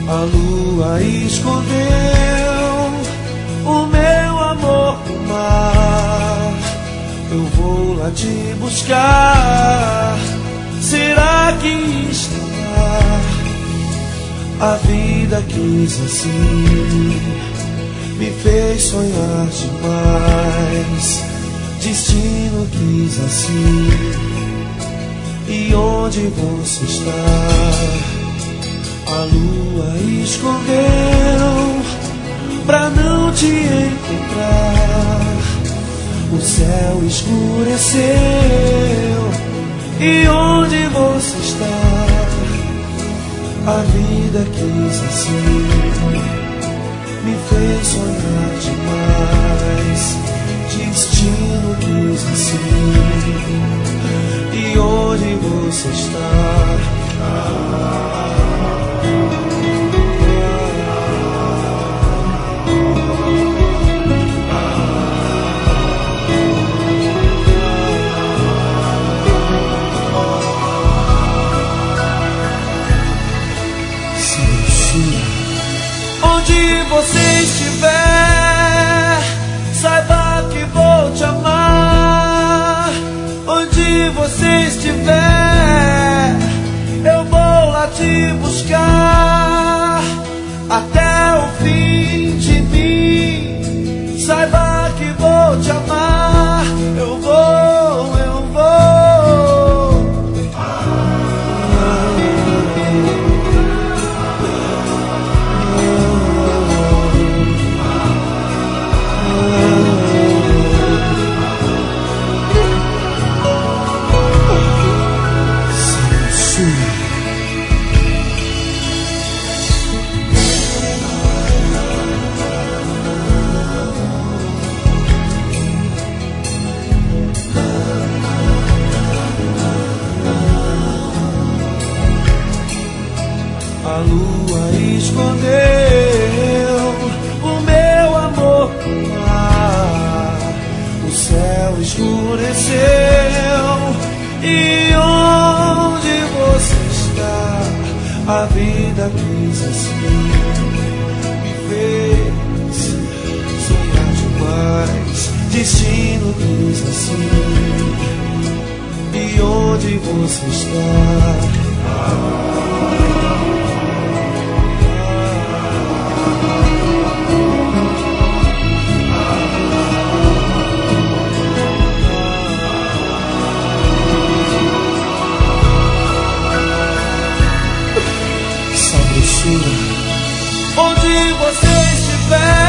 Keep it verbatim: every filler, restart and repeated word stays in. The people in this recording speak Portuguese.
A lua escondeu o meu amor no mar. Eu vou lá te buscar. Será que está lá? A vida quis assim, me fez sonhar demais. Destino quis assim. E onde você está? A lua escondeu pra não te encontrar. O céu escureceu. E onde você está? A vida quis assim, me fez sonhar demais. Destino quis assim. E onde você está? Onde você estiver, saiba que vou te amar. Onde você estiver, eu vou lá te buscar. Até o fim de mim, saiba que vou te amar. Eu vou, eu vou. A lua escondeu o meu amor no mar. O céu escureceu. E onde você está? A vida quis assim, me fez sonhar demais. Destino quis assim. E onde você está? Onde você estiver,